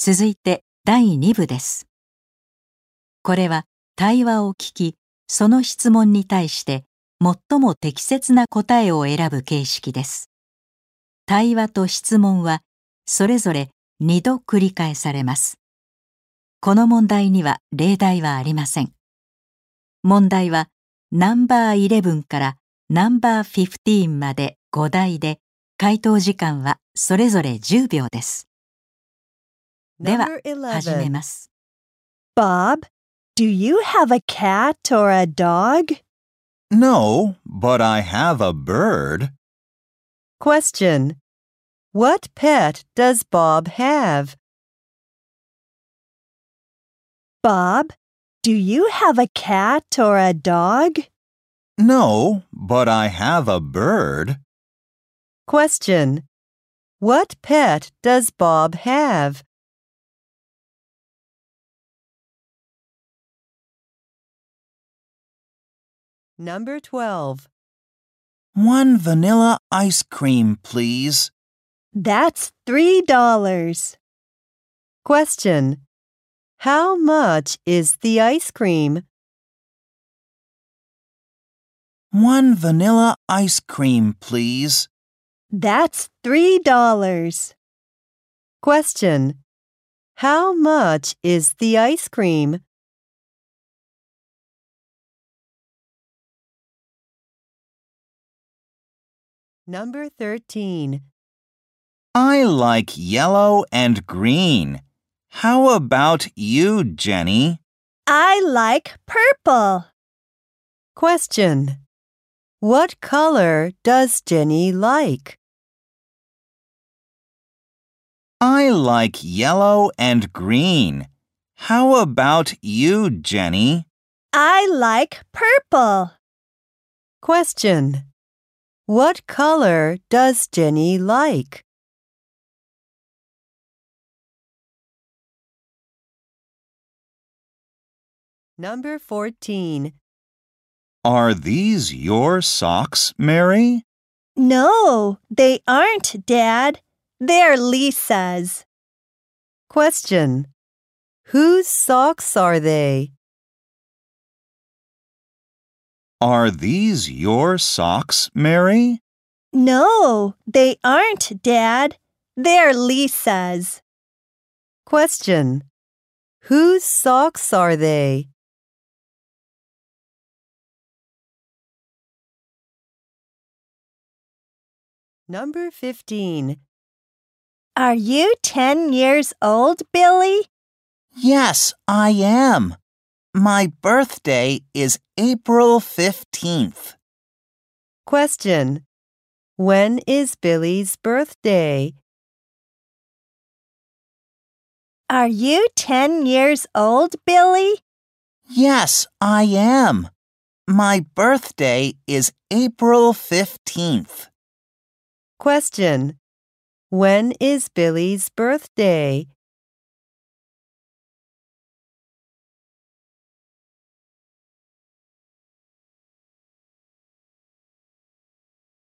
続いて第2部です。これは対話を聞き、その質問に対して最も適切な答えを選ぶ形式です。対話と質問はそれぞれ2度繰り返されます。この問題には例題はありません。問題はナンバー11からナンバー15まで5題で、回答時間はそれぞれ10秒です。では、始めます。 Bob, do you have a cat or a dog? No, but I have a bird. Question. What pet does Bob have? Bob, do you have a cat or a dog? No, but I have a bird. Question. What pet does Bob have? Number 12. 1 vanilla ice cream, please. That's $3. Question. How much is the ice cream? 1 vanilla ice cream, please. That's $3. Question. How much is the ice cream? Number 13. I like yellow and green. How about you, Jenny? I like purple. Question. What color does Jenny like? I like yellow and green. How about you, Jenny? I like purple. Question. What color does Jenny like? Number 14. Are these your socks, Mary? No, they aren't, Dad. They're Lisa's. Question. Whose socks are they? Are these your socks, Mary? No, they aren't, Dad. They're Lisa's. Question. Whose socks are they? Number 15. Are you 10 years old, Billy? Yes, I am. My birthday is April 15th. Question. When is Billy's birthday? Are you 10 years old, Billy? Yes, I am. My birthday is April 15th. Question. When is Billy's birthday?